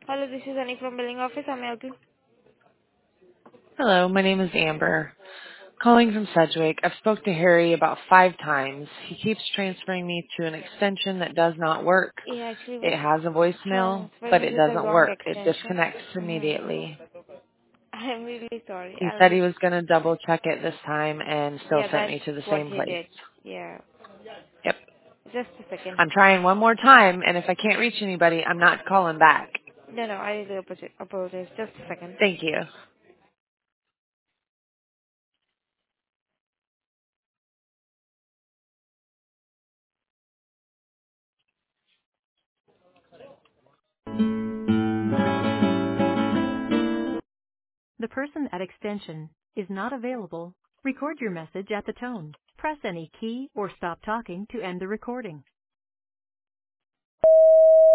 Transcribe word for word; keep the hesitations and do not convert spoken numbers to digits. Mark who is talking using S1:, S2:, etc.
S1: Hello, this is Annie from billing office. How may I help you?
S2: Hello, my name is Amber. Calling from Sedgwick. I've spoke to Harry about five times. He keeps transferring me to an extension that does not work.
S1: He actually
S2: It
S1: was
S2: has a voicemail,
S1: transferring
S2: but
S1: you
S2: it
S1: with the
S2: doesn't
S1: wrong
S2: work. It
S1: extension.
S2: disconnects
S1: Mm-hmm.
S2: immediately.
S1: I'm really sorry.
S2: He
S1: I'll
S2: said he
S1: just,
S2: was going to double check it this time and still
S1: yeah,
S2: sent
S1: that's
S2: me to the
S1: what
S2: same
S1: he
S2: place.
S1: did. Yeah.
S2: Yep.
S1: Just a second.
S2: I'm trying one more time, and if I can't reach anybody, I'm not calling back.
S1: No, no, I really apologize. apologize. Just a second.
S2: Thank you.
S1: The person at extension is not available. Record your message at the tone. Press any key or stop talking to end the recording.